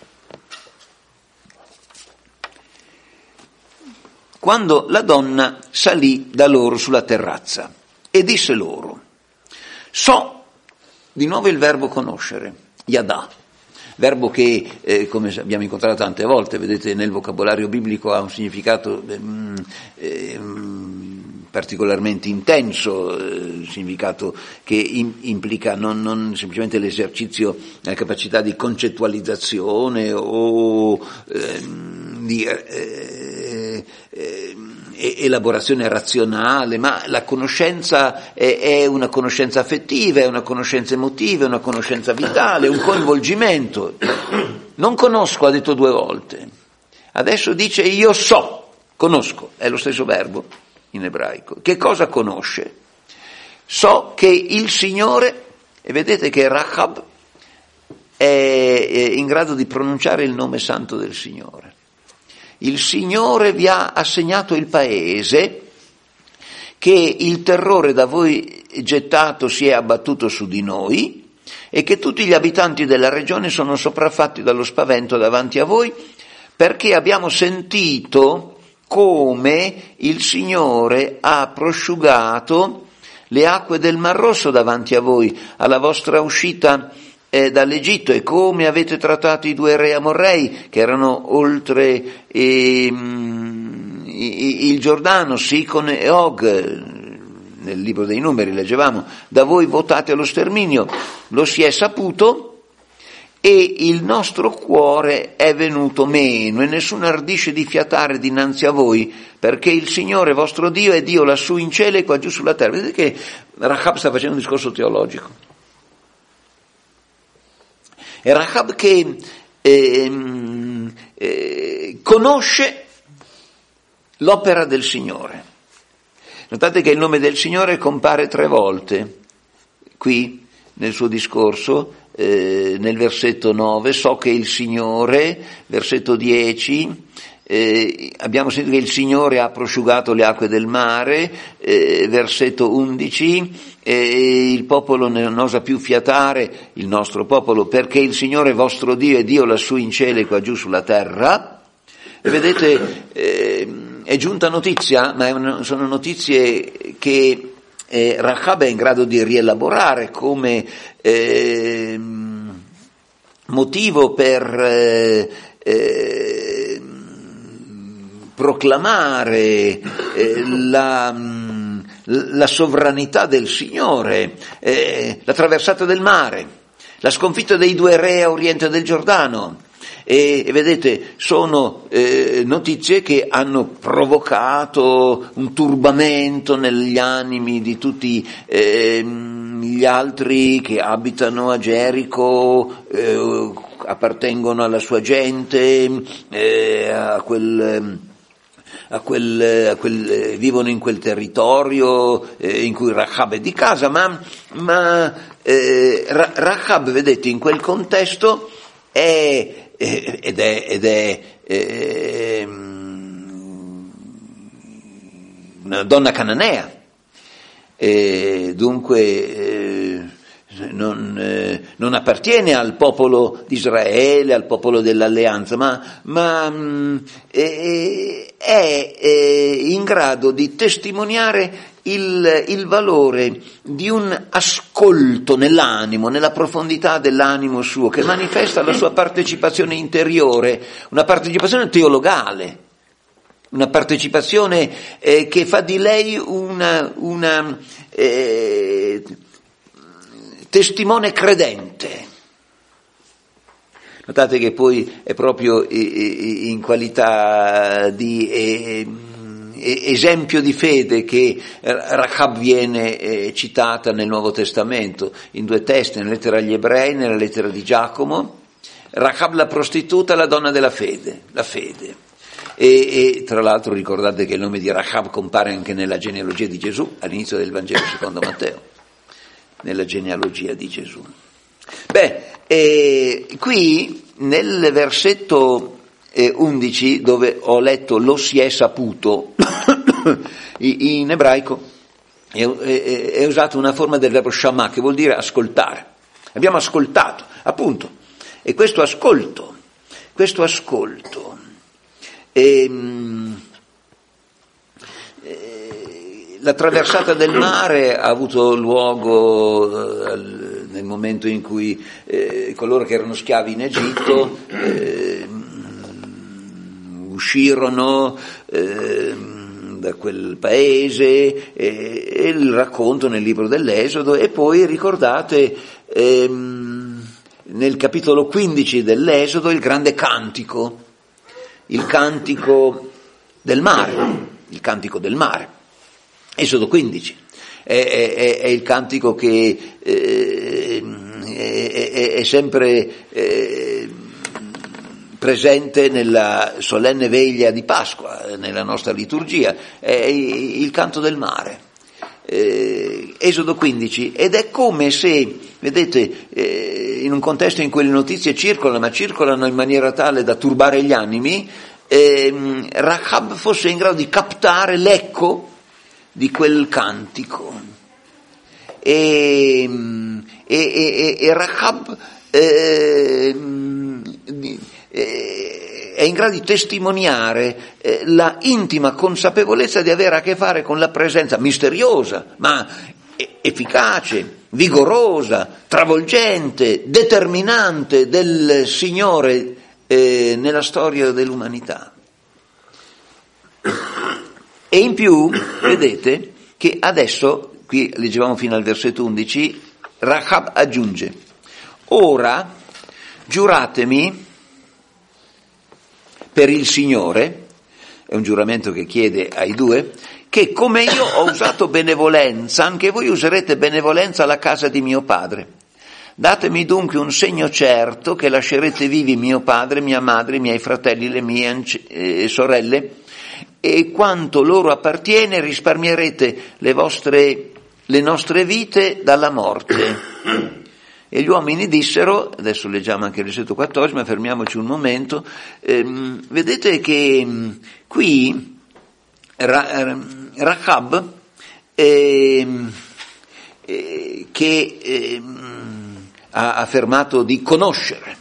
Speaker 4: quando la donna salì da loro sulla terrazza e disse loro: so, di nuovo il verbo conoscere, yadà, verbo che eh, come abbiamo incontrato tante volte, vedete nel vocabolario biblico ha un significato eh, eh, particolarmente intenso, eh, significato che in, implica non, non semplicemente l'esercizio, la capacità di concettualizzazione o eh, di eh, eh, elaborazione razionale, ma la conoscenza è, è una conoscenza affettiva, è una conoscenza emotiva, è una conoscenza vitale, è un coinvolgimento. Non conosco, ha detto due volte. Adesso dice io so, conosco, è lo stesso verbo in ebraico. Che cosa conosce? So che il Signore, e vedete che Rahab è in grado di pronunciare il nome santo del Signore. Il Signore vi ha assegnato il paese, che il terrore da voi gettato si è abbattuto su di noi e che tutti gli abitanti della regione sono sopraffatti dallo spavento davanti a voi, perché abbiamo sentito come il Signore ha prosciugato le acque del Mar Rosso davanti a voi alla vostra uscita eh, dall'Egitto, e come avete trattato i due re amorrei che erano oltre eh, il Giordano, Sicon e Og. Nel libro dei Numeri leggevamo: da voi votati allo sterminio. Lo si è saputo e il nostro cuore è venuto meno e nessuno ardisce di fiatare dinanzi a voi, perché il Signore vostro Dio è Dio lassù in cielo e qua giù sulla terra. Vedete che Rahab sta facendo un discorso teologico. È Rahab che eh, eh, conosce l'opera del Signore. Notate che il nome del Signore compare tre volte qui nel suo discorso. Eh, nel versetto nove, so che il Signore, versetto dieci, eh, abbiamo sentito che il Signore ha prosciugato le acque del mare, eh, versetto undici, eh, il popolo non osa più fiatare, il nostro popolo, perché il Signore vostro Dio è Dio lassù in cielo e qua giù sulla terra. E vedete, eh, è giunta notizia, ma è una, sono notizie che Eh, Rahab è in grado di rielaborare come eh, motivo per eh, eh, proclamare eh, la, la sovranità del Signore, eh, la traversata del mare, la sconfitta dei due re a oriente del Giordano. E, e vedete, sono eh, notizie che hanno provocato un turbamento negli animi di tutti eh, gli altri che abitano a Gerico, eh, appartengono alla sua gente, eh, a quel... A quel, a quel, vivono in quel territorio eh, in cui Rahab è di casa, ma, ma eh, Rahab, vedete, in quel contesto è, eh, ed è, ed è eh, una donna cananea, e dunque eh, non, eh, non appartiene al popolo di Israele, al popolo dell'alleanza, ma, ma mh, eh, è eh, in grado di testimoniare il, il valore di un ascolto nell'animo, nella profondità dell'animo suo, che manifesta la sua partecipazione interiore, una partecipazione teologale, una partecipazione eh, che fa di lei una, una eh, testimone credente. Notate che poi è proprio in qualità di esempio di fede che Rahab viene citata nel Nuovo Testamento, in due testi, nella lettera agli Ebrei, nella lettera di Giacomo. Rahab la prostituta, la donna della fede, la fede. E, e tra l'altro ricordate che il nome di Rahab compare anche nella genealogia di Gesù, all'inizio del Vangelo secondo Matteo, nella genealogia di Gesù. Beh, eh, qui nel versetto eh, undici, dove ho letto lo si è saputo, in ebraico è, è, è usata una forma del verbo shamah, che vuol dire ascoltare. Abbiamo ascoltato, appunto, e questo ascolto, questo ascolto, ehm, eh, la traversata del mare ha avuto luogo eh, nel momento in cui eh, coloro che erano schiavi in Egitto eh, uscirono eh, da quel paese, eh, e il racconto nel libro dell'Esodo, e poi ricordate ehm, nel capitolo quindici dell'Esodo il grande cantico, il cantico del mare, il cantico del mare, Esodo quindici. È, è, è il cantico che eh, è, è, è sempre eh, presente nella solenne veglia di Pasqua, nella nostra liturgia, è il canto del mare, eh, Esodo quindici, ed è come se, vedete, eh, in un contesto in cui le notizie circolano, ma circolano in maniera tale da turbare gli animi, eh, Rahab fosse in grado di captare l'eco di quel cantico, e, e, e, e Rahab eh, eh, è in grado di testimoniare eh, la intima consapevolezza di avere a che fare con la presenza misteriosa, ma efficace, vigorosa, travolgente, determinante del Signore eh, nella storia dell'umanità. E in più, vedete, che adesso, qui leggevamo fino al versetto undici, Rahab aggiunge: ora giuratemi per il Signore, è un giuramento che chiede ai due, che come io ho usato benevolenza, anche voi userete benevolenza alla casa di mio padre. Datemi dunque un segno certo che lascerete vivi mio padre, mia madre, i miei fratelli, le mie ance- eh, sorelle, e quanto loro appartiene risparmierete le vostre, le nostre vite dalla morte. E gli uomini dissero, adesso leggiamo anche il versetto quattordici, ma fermiamoci un momento, ehm, vedete che ehm, qui Ra- Rahab ehm, eh, che ehm, ha affermato di conoscere,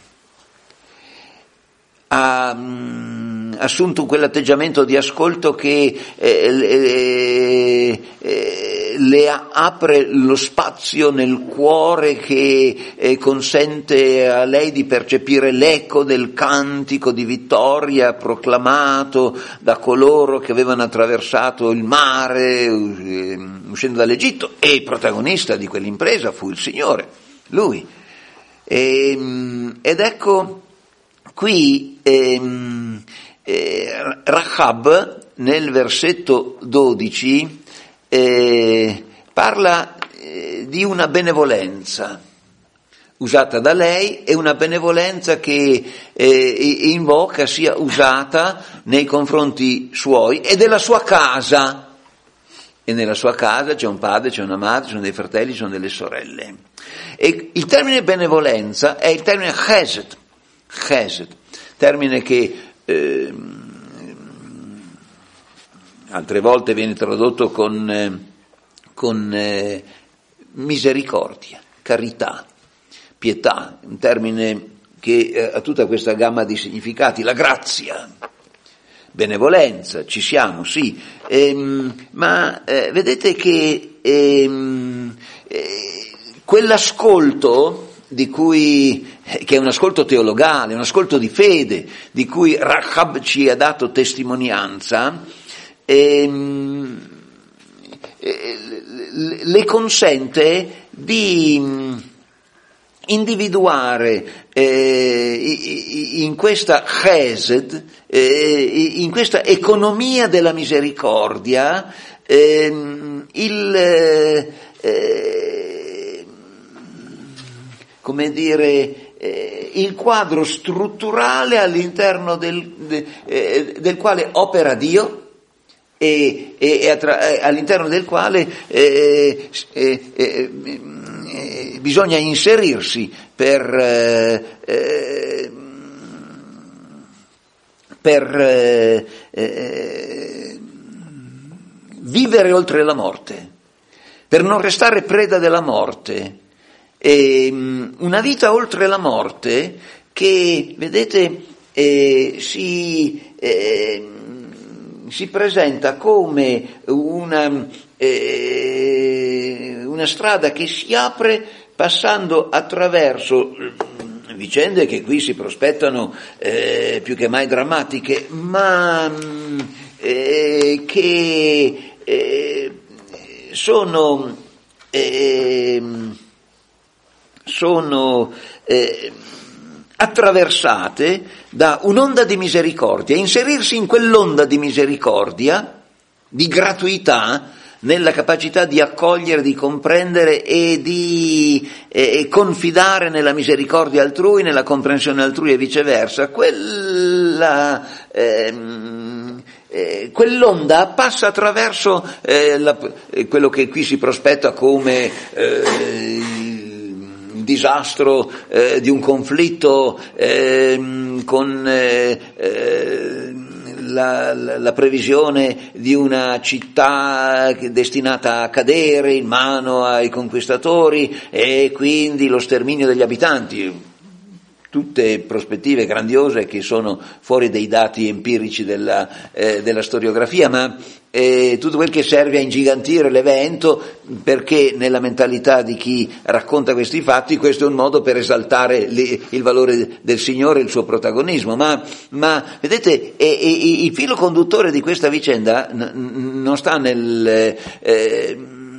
Speaker 4: ha mh, assunto quell'atteggiamento di ascolto che eh, eh, eh, le apre lo spazio nel cuore che eh, consente a lei di percepire l'eco del cantico di vittoria proclamato da coloro che avevano attraversato il mare eh, uscendo dall'Egitto, e il protagonista di quell'impresa fu il Signore, lui. E, ed ecco qui ehm, eh, Rahab nel versetto dodici eh, parla eh, di una benevolenza usata da lei, e una benevolenza che eh, invoca sia usata nei confronti suoi e della sua casa. E nella sua casa c'è un padre, c'è una madre, ci sono dei fratelli, ci sono delle sorelle. E il termine benevolenza è il termine chesed, chesed, termine che eh, altre volte viene tradotto con, eh, con eh, misericordia, carità, pietà, un termine che eh, ha tutta questa gamma di significati, la grazia. Benevolenza, ci siamo, sì, ehm, ma eh, vedete che ehm, eh, quell'ascolto di cui, eh, che è un ascolto teologale, un ascolto di fede, di cui Rahab ci ha dato testimonianza, ehm, eh, le consente di individuare eh, in questa chesed, eh, in questa economia della misericordia, eh, il eh, come dire eh, il quadro strutturale all'interno del, de, eh, del quale opera Dio e, e, e attra- all'interno del quale eh, eh, eh, eh, bisogna inserirsi per eh, eh, per eh, eh, vivere oltre la morte, per non restare preda della morte. E, una vita oltre la morte che, vedete, eh, si, eh, si presenta come una, eh, una strada che si apre passando attraverso vicende che qui si prospettano eh, più che mai drammatiche, ma eh, che eh, sono eh, sono eh, attraversate da un'onda di misericordia. Inserirsi in quell'onda di misericordia, di gratuità, nella capacità di accogliere, di comprendere e di eh, confidare nella misericordia altrui, nella comprensione altrui e viceversa, quella, ehm, eh, quell'onda passa attraverso eh, la, quello che qui si prospetta come eh, il disastro eh, di un conflitto eh, con eh, eh, La, la, la previsione di una città destinata a cadere in mano ai conquistatori e quindi lo sterminio degli abitanti. Tutte prospettive grandiose che sono fuori dei dati empirici della, eh, della storiografia, ma eh, tutto quel che serve a ingigantire l'evento, perché nella mentalità di chi racconta questi fatti questo è un modo per esaltare li, il valore del Signore e il suo protagonismo. Ma, ma vedete, eh, eh, il filo conduttore di questa vicenda n- non sta nel... Eh,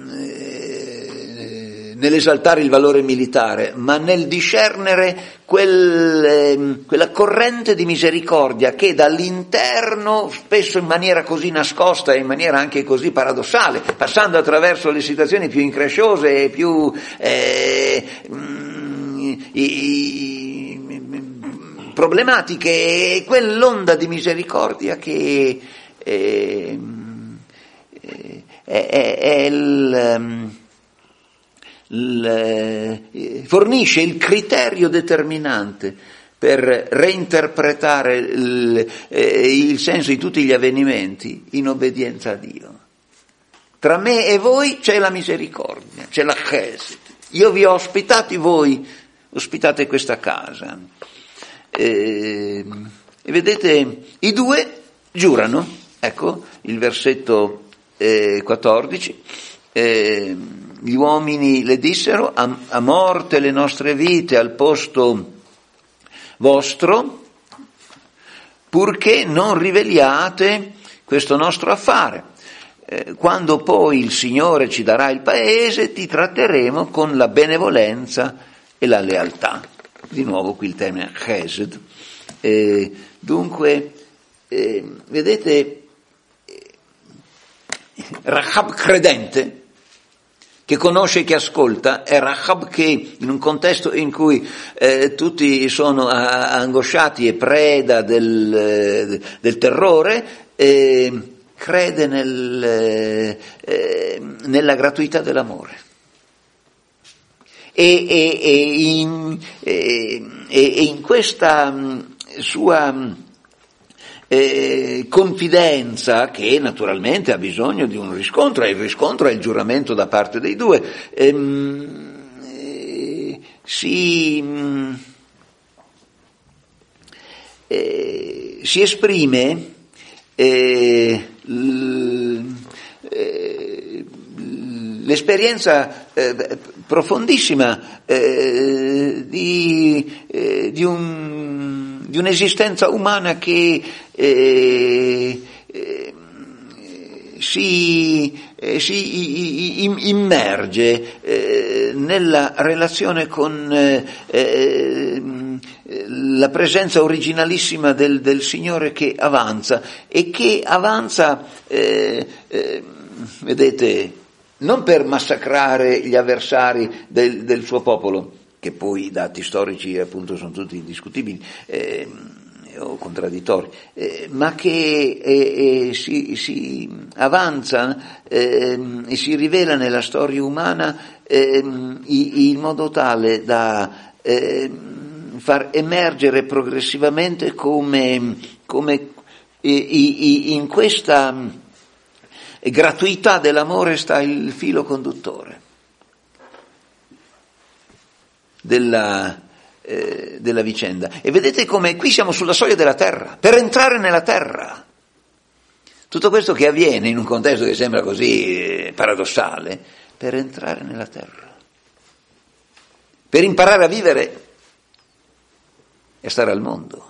Speaker 4: nell'esaltare il valore militare, ma nel discernere quel, eh, quella corrente di misericordia che dall'interno, spesso in maniera così nascosta e in maniera anche così paradossale, passando attraverso le situazioni più incresciose e più eh, mh, i, i, problematiche, quell'onda di misericordia che eh, è, è, è il... Il, fornisce il criterio determinante per reinterpretare il, eh, il senso di tutti gli avvenimenti in obbedienza a Dio. Tra me e voi c'è la misericordia, c'è la chesed. Io vi ho ospitati, voi ospitate questa casa. E, e vedete, i due giurano, ecco il versetto eh, quattordici, eh, gli uomini le dissero: a, a morte le nostre vite al posto vostro, purché non riveliate questo nostro affare. Eh, quando poi il Signore ci darà il paese, ti tratteremo con la benevolenza e la lealtà. Di nuovo qui il termine chesed. Eh, dunque, eh, vedete, Rahab credente, che conosce e che ascolta, è Rahab che in un contesto in cui eh, tutti sono a, angosciati e preda del, eh, del terrore, eh, crede nel, eh, nella gratuità dell'amore. E, e, e, in, e, e in questa mh, sua mh, eh, confidenza, che naturalmente ha bisogno di un riscontro, e il riscontro è il giuramento da parte dei due, ehm, eh, si, mh, eh, si esprime eh, l, eh, l'esperienza eh, profondissima eh, di, eh, di, un, di un'esistenza umana che eh, eh, si, eh, si immerge eh, nella relazione con eh, eh, la presenza originalissima del, del Signore che avanza e che avanza, eh, eh, vedete, non per massacrare gli avversari del, del suo popolo, che poi i dati storici appunto sono tutti discutibili eh, o contraddittori, eh, ma che eh, eh, si, si avanza eh, e si rivela nella storia umana eh, in modo tale da eh, far emergere progressivamente come, come in questa gratuità dell'amore sta il filo conduttore della, eh, della vicenda. E vedete come qui siamo sulla soglia della terra, per entrare nella terra. Tutto questo che avviene in un contesto che sembra così paradossale, per entrare nella terra, per imparare a vivere e stare al mondo.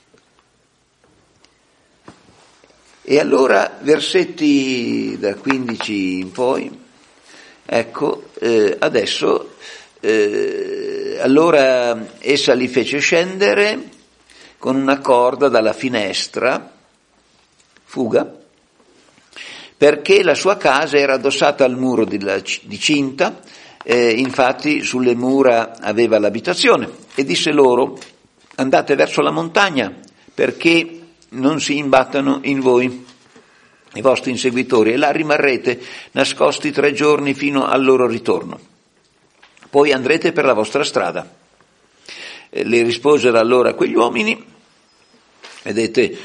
Speaker 4: E allora, versetti da quindici in poi, ecco, eh, adesso, eh, allora essa li fece scendere con una corda dalla finestra, fuga, perché la sua casa era addossata al muro di, la, di cinta, eh, infatti sulle mura aveva l'abitazione, e disse loro: andate verso la montagna, perché non si imbattano in voi i vostri inseguitori, e là rimarrete nascosti tre giorni fino al loro ritorno. Poi andrete per la vostra strada. Eh, le risposero allora quegli uomini, vedete,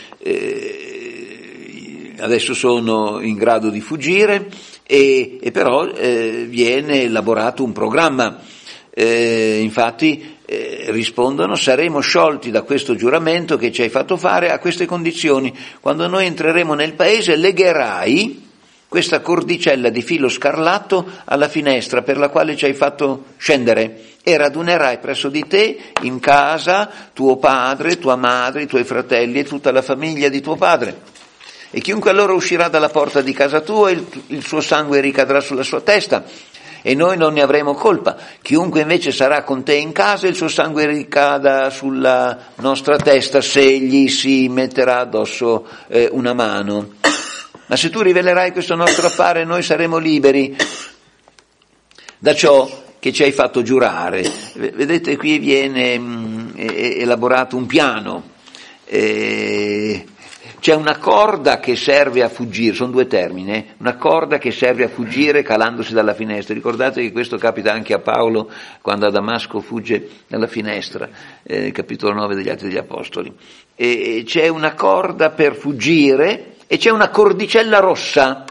Speaker 4: eh, adesso sono in grado di fuggire, e, e però eh, viene elaborato un programma. Eh, infatti eh, rispondono: saremo sciolti da questo giuramento che ci hai fatto fare a queste condizioni. Quando noi entreremo nel paese, legherai questa cordicella di filo scarlatto alla finestra per la quale ci hai fatto scendere, e radunerai presso di te in casa tuo padre, tua madre, i tuoi fratelli e tutta la famiglia di tuo padre. E chiunque allora uscirà dalla porta di casa tua, il, il suo sangue ricadrà sulla sua testa, e noi non ne avremo colpa. Chiunque invece sarà con te in casa, il suo sangue ricada sulla nostra testa se gli si metterà addosso eh, una mano. Ma se tu rivelerai questo nostro affare, noi saremo liberi da ciò che ci hai fatto giurare. Vedete, qui viene mh, elaborato un piano. Eh, C'è una corda che serve a fuggire, sono due termini, eh? Una corda che serve a fuggire calandosi dalla finestra. Ricordate che questo capita anche a Paolo quando a Damasco fugge dalla finestra, eh, capitolo nove degli Atti degli Apostoli. E c'è una corda per fuggire e c'è una cordicella rossa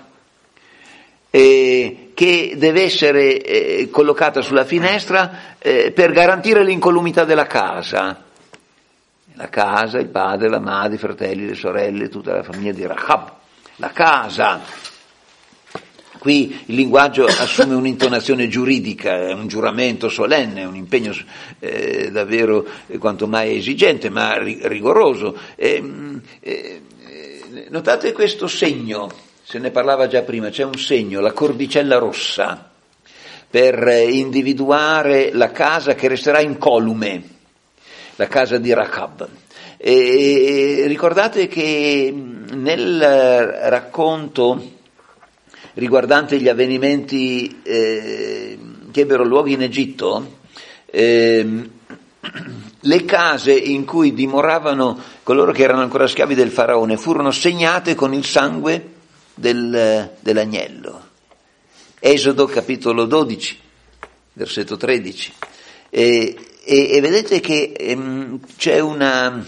Speaker 4: eh, che deve essere eh, collocata sulla finestra eh, per garantire l'incolumità della casa. La casa, il padre, la madre, i fratelli, le sorelle, tutta la famiglia di Rahab. La casa. Qui il linguaggio assume un'intonazione giuridica, è un giuramento solenne, un impegno eh, davvero eh, quanto mai esigente, ma ri- rigoroso. Eh, eh, notate questo segno, se ne parlava già prima, c'è un segno, la cordicella rossa, per individuare la casa che resterà incolume, la casa di Rahab. E ricordate che nel racconto riguardante gli avvenimenti eh, che ebbero luogo in Egitto, eh, le case in cui dimoravano coloro che erano ancora schiavi del faraone furono segnate con il sangue del, dell'agnello. Esodo capitolo dodici, versetto tredici. E, e, e vedete che ehm, c'è una,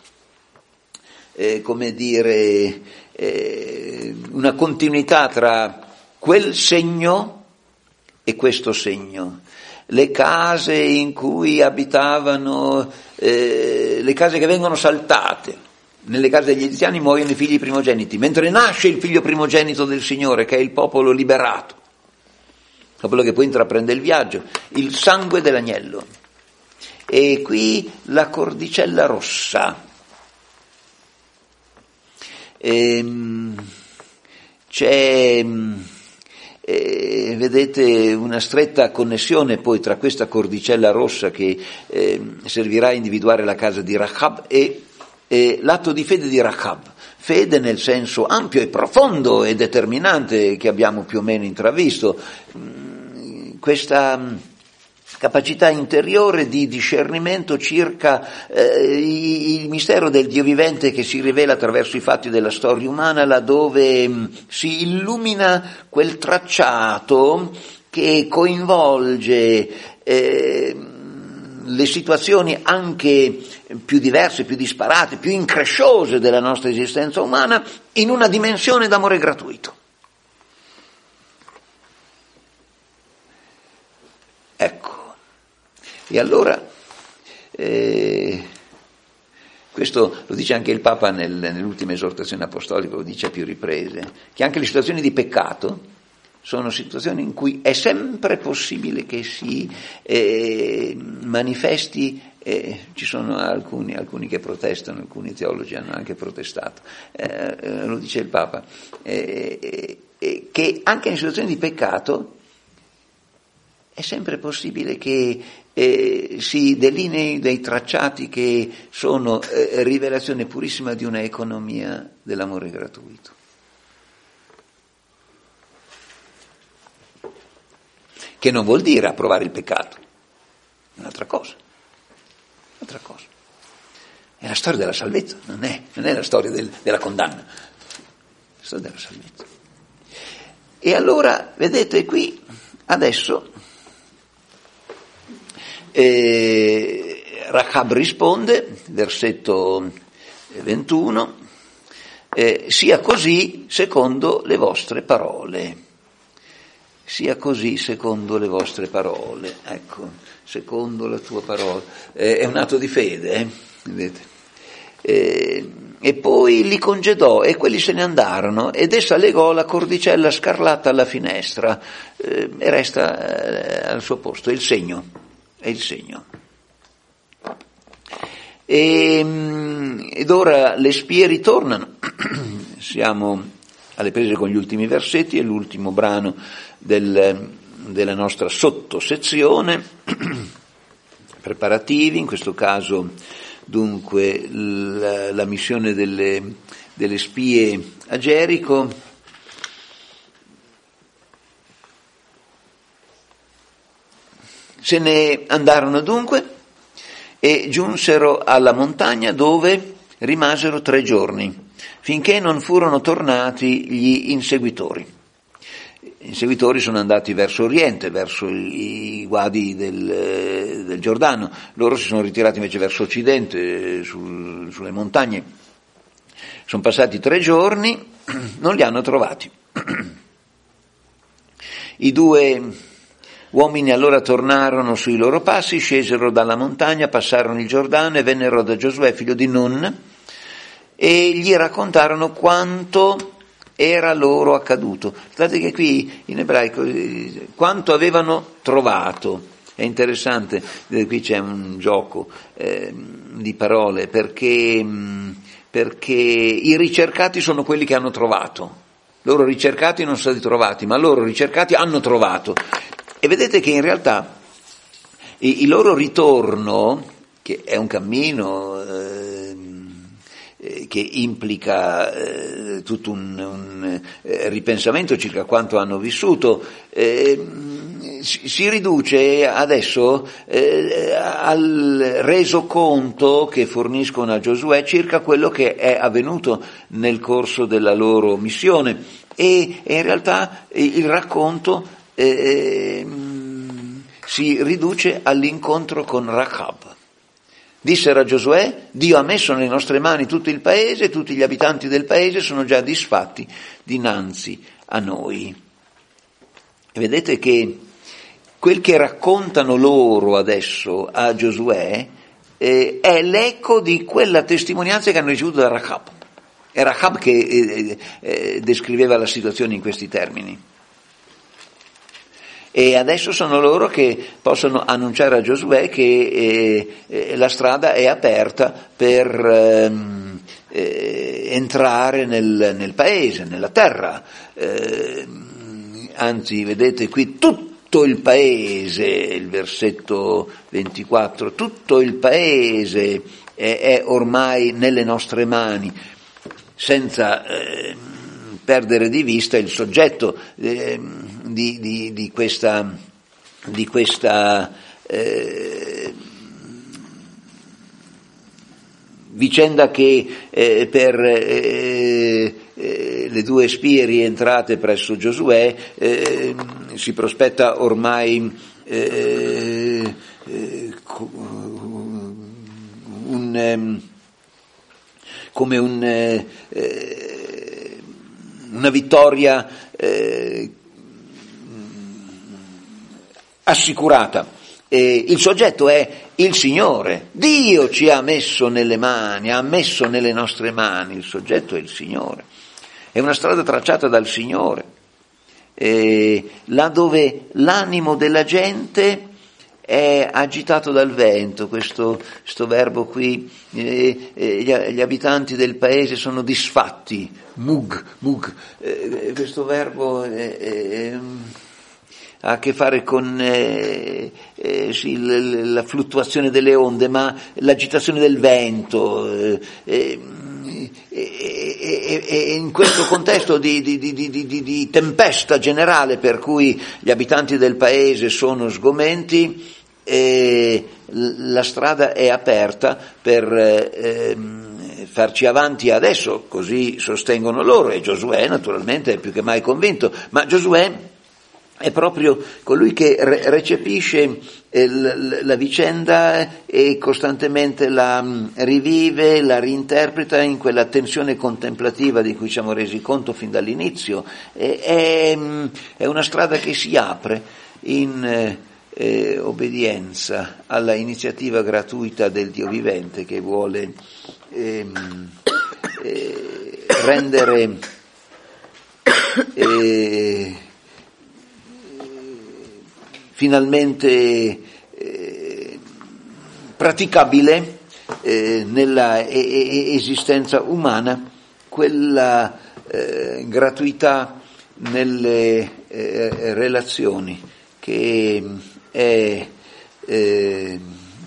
Speaker 4: eh, come dire, eh, una continuità tra quel segno e questo segno. Le case in cui abitavano, eh, le case che vengono saltate, nelle case degli egiziani muoiono i figli primogeniti, mentre nasce il figlio primogenito del Signore, che è il popolo liberato, popolo che poi intraprende il viaggio, il sangue dell'agnello. E qui la cordicella rossa. Ehm, c'è, eh, vedete, una stretta connessione poi tra questa cordicella rossa che eh, servirà a individuare la casa di Rahab e, e l'atto di fede di Rahab. Fede nel senso ampio e profondo e determinante che abbiamo più o meno intravisto. Questa capacità interiore di discernimento circa eh, il mistero del Dio vivente che si rivela attraverso i fatti della storia umana, laddove mh, si illumina quel tracciato che coinvolge eh, le situazioni anche più diverse, più disparate, più incresciose della nostra esistenza umana in una dimensione d'amore gratuito. Ecco. E allora, eh, questo lo dice anche il Papa nel, nell'ultima esortazione apostolica, lo dice a più riprese, che anche le situazioni di peccato sono situazioni in cui è sempre possibile che si eh, manifesti, eh, ci sono alcuni, alcuni che protestano, alcuni teologi hanno anche protestato, eh, lo dice il Papa, eh, eh, che anche in situazioni di peccato è sempre possibile che eh, si delinei dei tracciati che sono eh, rivelazione purissima di una economia dell'amore gratuito. Che non vuol dire approvare il peccato, è un'altra cosa, un'altra cosa. È la storia della salvezza, non è, non è la storia del, della condanna, è la storia della salvezza. E allora, vedete qui, adesso, Eh, Rahab risponde, versetto ventuno, eh, sia così secondo le vostre parole, sia così secondo le vostre parole, ecco, secondo la tua parola, eh, è un atto di fede, eh? Vedete? Eh, e poi li congedò e quelli se ne andarono ed essa legò la cordicella scarlatta alla finestra eh, e resta eh, al suo posto, è il segno. È il segno. E, ed ora le spie ritornano. Siamo alle prese con gli ultimi versetti, è l'ultimo brano del, della nostra sottosezione. Preparativi, in questo caso dunque la, la missione delle, delle spie a Gerico. Se ne andarono dunque e giunsero alla montagna dove rimasero tre giorni, finché non furono tornati gli inseguitori. Gli inseguitori sono andati verso oriente, verso i guadi del, del Giordano, loro si sono ritirati invece verso occidente, sul, sulle montagne. Sono passati tre giorni, non li hanno trovati. I due uomini allora tornarono sui loro passi, scesero dalla montagna, passarono il Giordano e vennero da Giosuè, figlio di Nun, e gli raccontarono quanto era loro accaduto. Guardate che qui in ebraico quanto avevano trovato. È interessante, qui c'è un gioco eh, di parole, perché, perché i ricercati sono quelli che hanno trovato. Loro ricercati non sono stati trovati, ma loro ricercati hanno trovato. E vedete che in realtà il, il loro ritorno, che è un cammino eh, che implica eh, tutto un, un eh, ripensamento circa quanto hanno vissuto, eh, si, si riduce adesso eh, al resoconto che forniscono a Giosuè circa quello che è avvenuto nel corso della loro missione, e, e in realtà il racconto eh, si riduce all'incontro con Rachab. Dissero a Giosuè: Dio ha messo nelle nostre mani tutto il paese, tutti gli abitanti del paese sono già disfatti dinanzi a noi. E vedete che quel che raccontano loro adesso a Giosuè eh, è l'eco di quella testimonianza che hanno ricevuto da Rachab. È Rachab che eh, eh, descriveva la situazione in questi termini. E adesso sono loro che possono annunciare a Giosuè che eh, eh, la strada è aperta per ehm, eh, entrare nel, nel paese, nella terra. Eh, anzi, vedete qui tutto il paese, il versetto ventiquattro, tutto il paese è, è ormai nelle nostre mani, senza eh, perdere di vista il soggetto eh, di, di, di questa, di questa eh, vicenda che eh, per eh, eh, le due spie rientrate presso Giosuè eh, si prospetta ormai eh, eh, un, eh, come un, eh, una vittoria eh, assicurata. Eh, il soggetto è il Signore. Dio ci ha messo nelle mani, ha messo nelle nostre mani. Il soggetto è il Signore. È una strada tracciata dal Signore, eh, là dove l'animo della gente è agitato dal vento. Questo, questo verbo qui, eh, eh, gli, gli abitanti del paese sono disfatti, mug, mug, eh, questo verbo eh, eh, ha a che fare con eh, eh, sì, l- la fluttuazione delle onde, ma l'agitazione del vento, eh, eh, e, e in questo contesto di, di, di, di, di, di tempesta generale per cui gli abitanti del paese sono sgomenti, e la strada è aperta per eh, farci avanti adesso, così sostengono loro, e Giosuè naturalmente è più che mai convinto, ma Giosuè è proprio colui che re- recepisce eh, l- la vicenda e costantemente la mh, rivive, la reinterpreta in quella tensione contemplativa di cui ci siamo resi conto fin dall'inizio. E, è, mh, è una strada che si apre in eh, eh, obbedienza alla iniziativa gratuita del Dio vivente, che vuole ehm, eh, rendere eh, finalmente eh, praticabile eh, nella e- e- esistenza umana quella eh, gratuità nelle eh, relazioni che è eh,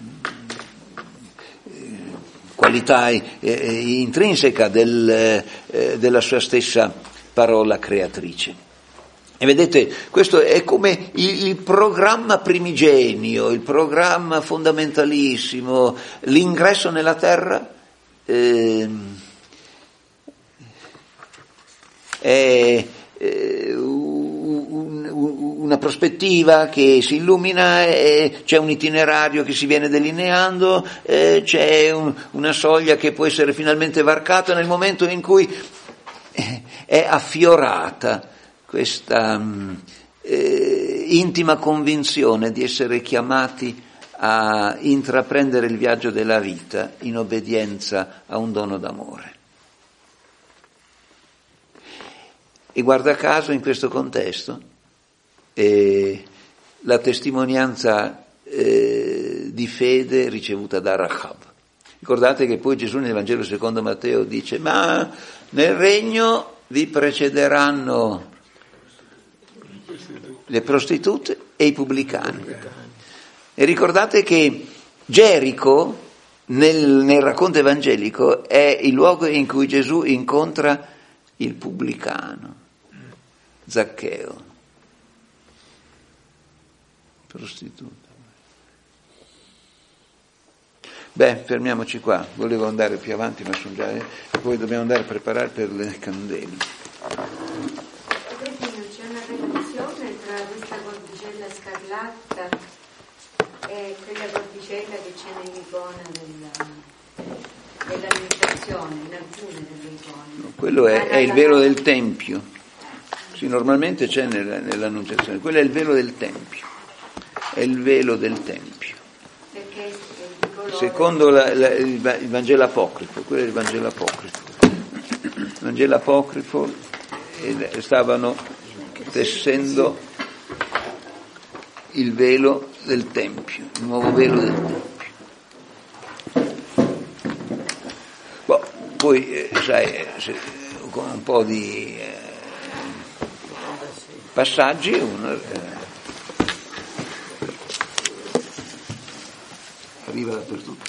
Speaker 4: qualità eh, intrinseca del, eh, della sua stessa parola creatrice. E vedete, questo è come il, il programma primigenio, il programma fondamentalissimo, l'ingresso nella terra eh, è eh, un, un, una prospettiva che si illumina, e c'è un itinerario che si viene delineando, eh, c'è un, una soglia che può essere finalmente varcata nel momento in cui è affiorata questa eh, intima convinzione di essere chiamati a intraprendere il viaggio della vita in obbedienza a un dono d'amore. E guarda caso in questo contesto eh, la testimonianza eh, di fede ricevuta da Rahab. Ricordate che poi Gesù nel Vangelo secondo Matteo dice: ma nel regno vi precederanno le prostitute e i pubblicani. E ricordate che Gerico nel, nel racconto evangelico è il luogo in cui Gesù incontra il pubblicano, Zaccheo, prostituta. Beh, fermiamoci qua, volevo andare più avanti ma sono già, eh, poi dobbiamo andare a preparare per le candele.
Speaker 6: C'è una relazione tra questa cordicella scarlatta e quella cordicella che c'è nell'icona della, dell'annunciazione, in alcune delle icone.
Speaker 4: No, quello è, è il velo del Tempio. Sì, normalmente c'è nella, nell'annunciazione, quello è il velo del Tempio, è il velo del Tempio.
Speaker 6: Perché è di colore.
Speaker 4: Secondo la, la, il Vangelo apocrifo, quello è il Vangelo apocrifo. Il Vangelo apocrifo eh, stavano tessendo il velo del Tempio, il nuovo velo del Tempio. Boh, poi, eh, sai, se, con un po' di eh, passaggi uno eh, arriva dappertutto.